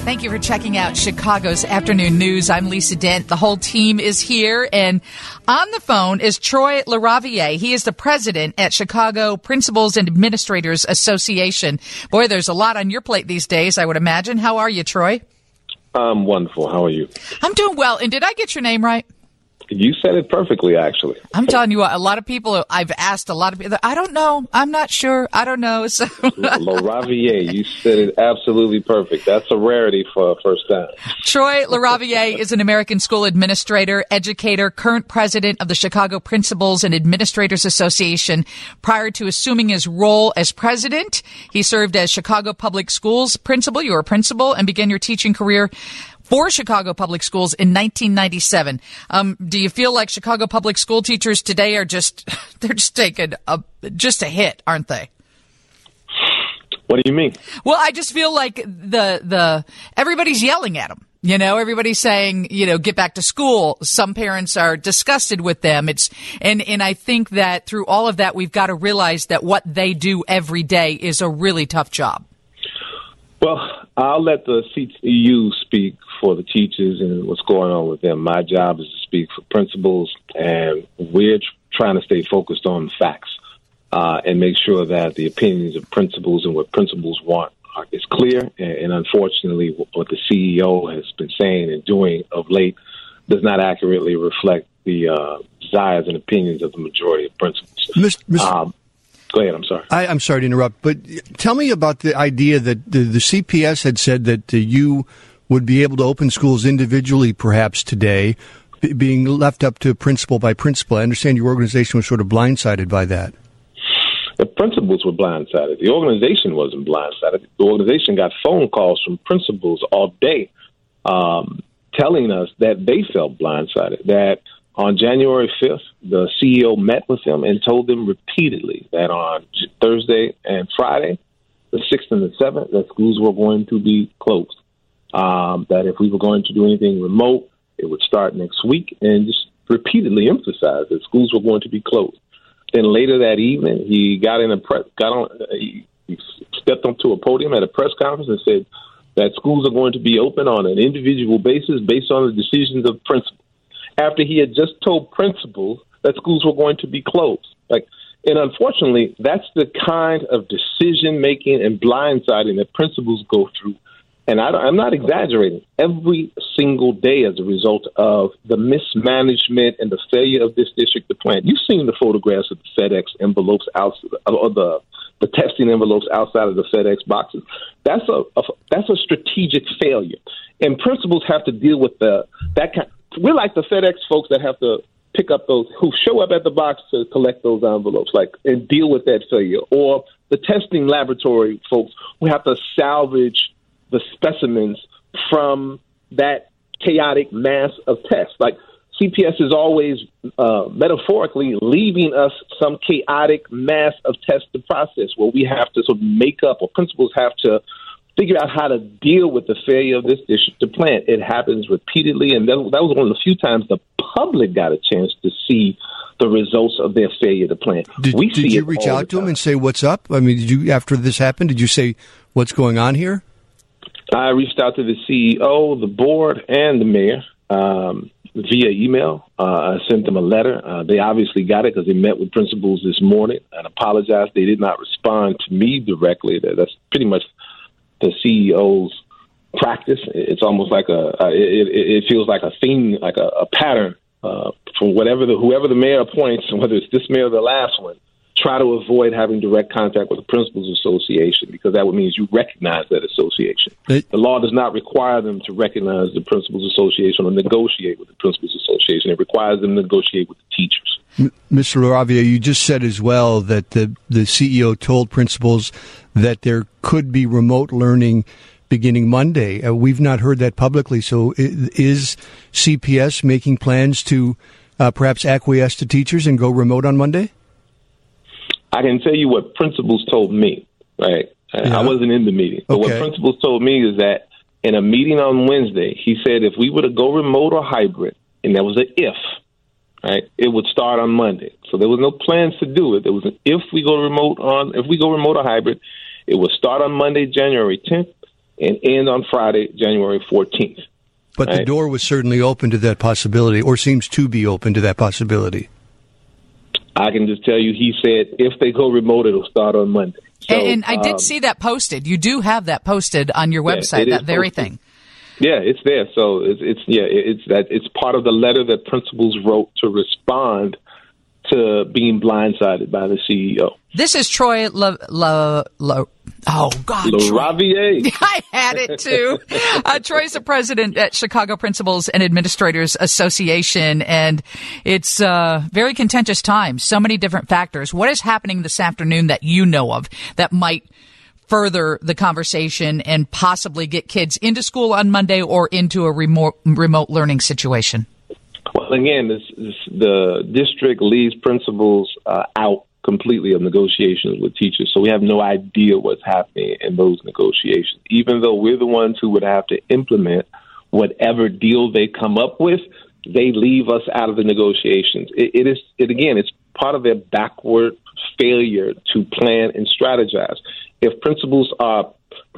Thank you for checking out Chicago's Afternoon News. I'm Lisa Dent. The whole team is here, and on the phone is Troy LaRaviere. He is the president at Chicago Principals and Administrators Association. Boy, there's a lot on your plate these days, I would imagine. How are you, Troy? I'm wonderful. How are you? I'm doing well. And did I get your name right? You said it perfectly, actually. I'm telling you what, a lot of people, I've asked a lot of people, I don't know, I'm not sure, I don't know. So. LaRaviere, you said it absolutely perfect. That's a rarity for a first time. Troy LaRaviere is an American school administrator, educator, current president of the Chicago Principals and Administrators Association. Prior to assuming his role as president, he served as Chicago Public Schools principal. You were a principal and began your teaching career for Chicago Public Schools in 1997. Do you feel like Chicago Public School teachers today are they're just taking a hit, aren't they? What do you mean? Well, I just feel like everybody's yelling at them. You know, everybody's saying, get back to school. Some parents are disgusted with them. And I think that through all of that, we've got to realize that what they do every day is a really tough job. Well, I'll let the CTU speak for the teachers and what's going on with them. My job is to speak for principals, and we're trying to stay focused on facts and make sure that the opinions of principals and what principals want is clear. And unfortunately, what the CEO has been saying and doing of late does not accurately reflect the desires and opinions of the majority of principals. Go ahead, I'm sorry. I'm sorry to interrupt, but tell me about the idea that the CPS had said that you would be able to open schools individually perhaps today, being left up to principal by principal. I understand your organization was sort of blindsided by that. The principals were blindsided. The organization wasn't blindsided. The organization got phone calls from principals all day telling us that they felt blindsided, that on January 5th, the CEO met with them and told them repeatedly that on Thursday and Friday, the 6th and the 7th, that schools were going to be closed. That if we were going to do anything remote, it would start next week, and just repeatedly emphasized that schools were going to be closed. Then later that evening, he he stepped onto a podium at a press conference and said that schools are going to be open on an individual basis based on the decisions of principals, after he had just told principals that schools were going to be closed. And unfortunately, that's the kind of decision-making and blindsiding that principals go through. And I'm not exaggerating. Every single day as a result of the mismanagement and the failure of this district to plan. You've seen the photographs of the FedEx envelopes or the testing envelopes outside of the FedEx boxes. That's a strategic failure. And principals have to deal with that kind. We're like the FedEx folks that have to pick up those, who show up at the box to collect those envelopes, and deal with that failure. Or the testing laboratory folks who have to salvage the specimens from that chaotic mass of tests. CPS is always metaphorically leaving us some chaotic mass of tests to process, where we have to sort of make up, or principals have to figure out how to deal with the failure of this district to plan. It happens repeatedly, and that was one of the few times the public got a chance to see the results of their failure to plan. Did you reach out to them and say, what's up? I mean, after this happened, did you say, what's going on here? I reached out to the CEO, the board, and the mayor via email. I sent them a letter. They obviously got it because they met with principals this morning and apologized. They did not respond to me directly. That's pretty much the CEO's practice. It's almost like it feels like a theme, like a pattern from whoever the mayor appoints, and whether it's this mayor or the last one. Try to avoid having direct contact with the Principals Association, because that would mean you recognize that association. The law does not require them to recognize the Principals Association or negotiate with the Principals Association. It requires them to negotiate with the teachers. Mr. LaRaviere, you just said as well that the CEO told principals that there could be remote learning beginning Monday. We've not heard that publicly. So is CPS making plans to perhaps acquiesce to teachers and go remote on Monday? I can tell you what principals told me, right? Yeah. I wasn't in the meeting. But What principals told me is that in a meeting on Wednesday, he said if we were to go remote or hybrid, and there was an if, right, it would start on Monday. So there was no plans to do it. There was an if we go remote or hybrid, it would start on Monday, January 10th, and end on Friday, January 14th. But right? The door was certainly open to that possibility, or seems to be open to that possibility. I can just tell you, he said if they go remote, it'll start on Monday. So, and I did see that posted. You do have that posted on your website, that very thing. Yeah, it's there. So it's part of the letter that principals wrote to respond to being blindsided by the CEO. This is Troy LaRaviere. I had it too. Troy's the president at Chicago Principals and Administrators Association, and it's very contentious time. So many different factors. What is happening this afternoon that you know of that might further the conversation and possibly get kids into school on Monday or into a remote learning situation? Well, again, the district leaves principals out completely of negotiations with teachers, so we have no idea what's happening in those negotiations. Even though we're the ones who would have to implement whatever deal they come up with, they leave us out of the negotiations. It's part of their backward failure to plan and strategize. If principals are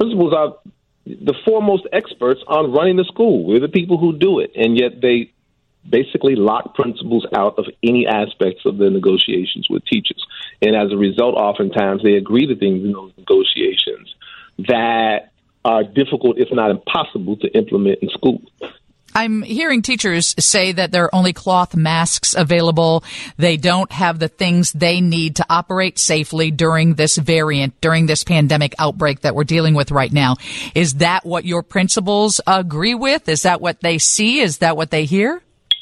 the foremost experts on running the school, we're the people who do it, and yet they basically lock principals out of any aspects of the negotiations with teachers. And as a result, oftentimes they agree to things in those negotiations that are difficult, if not impossible, to implement in schools. I'm hearing teachers say that there are only cloth masks available. They don't have the things they need to operate safely during this pandemic outbreak that we're dealing with right now. Is that what your principals agree with? Is that what they see? Is that what they hear?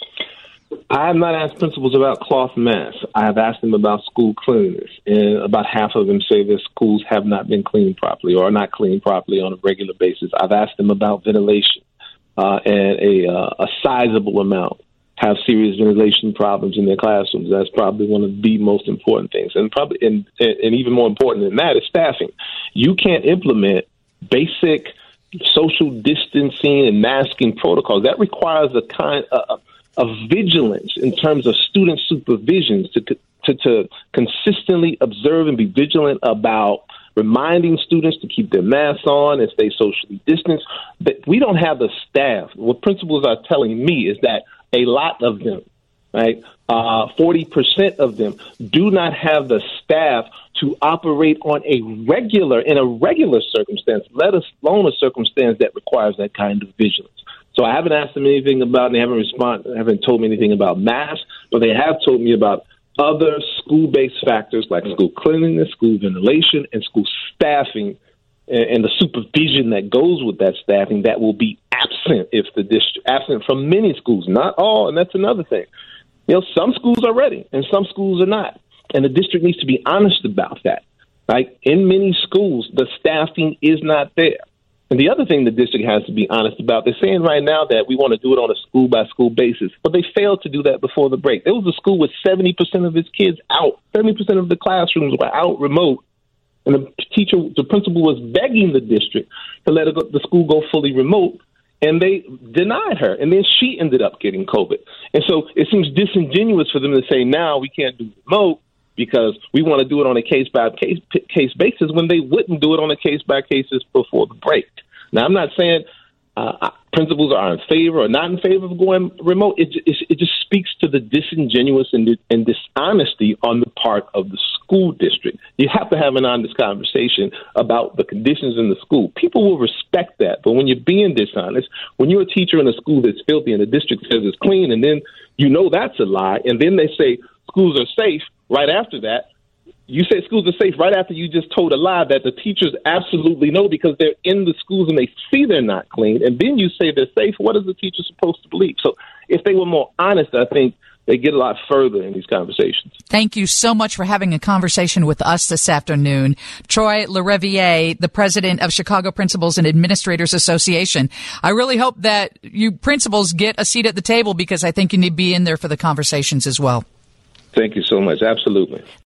I have not asked principals about cloth masks. I have asked them about school cleanliness, and about half of them say their schools have not been cleaned properly or are not cleaned properly on a regular basis. I've asked them about ventilation, and a sizable amount have serious ventilation problems in their classrooms. That's probably one of the most important things, and even more important than that is staffing. You can't implement basic social distancing and masking protocols. That requires a kind of vigilance in terms of student supervisions to consistently observe and be vigilant about reminding students to keep their masks on and stay socially distanced. But we don't have the staff. What principals are telling me is that a lot of them, right, 40% of them do not have the staff to operate in a regular circumstance, let alone a circumstance that requires that kind of vigilance. So I haven't asked them anything about, and they haven't told me anything about masks, but they have told me about other school-based factors like school cleanliness, school ventilation, and school staffing, and the supervision that goes with that staffing that will be absent from many schools, not all, and that's another thing. Some schools are ready, and some schools are not, and the district needs to be honest about that. Right? In many schools, the staffing is not there. And the other thing the district has to be honest about, they're saying right now that we want to do it on a school-by-school basis, but they failed to do that before the break. There was a school with 70% of its kids out. 70% of the classrooms were out remote, and the principal was begging the district to let the school go fully remote, and they denied her. And then she ended up getting COVID. And so it seems disingenuous for them to say now we can't do remote because we want to do it on a case-by-case basis when they wouldn't do it on a case-by-case basis before the break. Now, I'm not saying principals are in favor or not in favor of going remote. It just speaks to the disingenuous and dishonesty on the part of the school district. You have to have an honest conversation about the conditions in the school. People will respect that, but when you're being dishonest, when you're a teacher in a school that's filthy and the district says it's clean, and then that's a lie, and then they say schools are safe right after that, you say schools are safe right after you just told a lie that the teachers absolutely know because they're in the schools and they see they're not clean. And then you say they're safe. What is the teacher supposed to believe? So if they were more honest, I think they get a lot further in these conversations. Thank you so much for having a conversation with us this afternoon. Troy LaRaviere, the president of Chicago Principals and Administrators Association. I really hope that you principals get a seat at the table because I think you need to be in there for the conversations as well. Thank you so much. Absolutely.